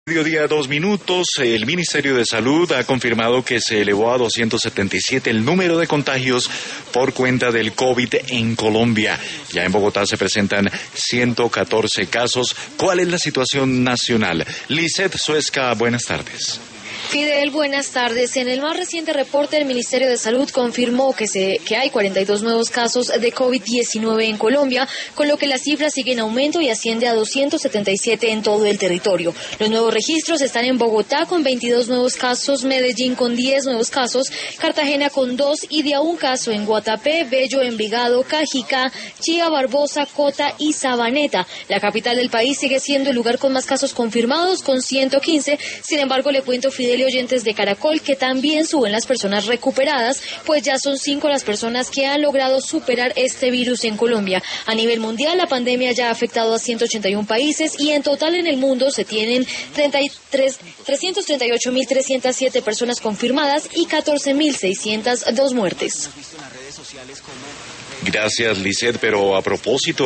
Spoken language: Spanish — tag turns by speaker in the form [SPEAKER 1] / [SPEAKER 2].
[SPEAKER 1] Mediodía 2 minutos, el Ministerio de Salud ha confirmado que se elevó a 277 el número de contagios por cuenta del COVID en Colombia. Ya en Bogotá se presentan 114 casos. ¿Cuál es la situación nacional? Lizeth Suezca, buenas tardes.
[SPEAKER 2] Fidel, buenas tardes. En el más reciente reporte, el Ministerio de Salud confirmó que hay 42 nuevos casos de COVID-19 en Colombia, con lo que la cifra sigue en aumento y asciende a 277 en todo el territorio. Los nuevos registros están en Bogotá con 22 nuevos casos, Medellín con 10 nuevos casos, Cartagena con 2 y de a un caso en Guatapé, Bello, Envigado, Cajicá, Chía, Barbosa, Cota y Sabaneta. La capital del país sigue siendo el lugar con más casos confirmados, con 115. Sin embargo, le cuento, Fidel, oyentes de Caracol, que también suben las personas recuperadas, pues ya son 5 las personas que han logrado superar este virus en Colombia. A nivel mundial, la pandemia ya ha afectado a 181 países y en total en el mundo se tienen 338.307 personas confirmadas y 14.602 muertes.
[SPEAKER 1] Gracias, Lizeth, pero a propósito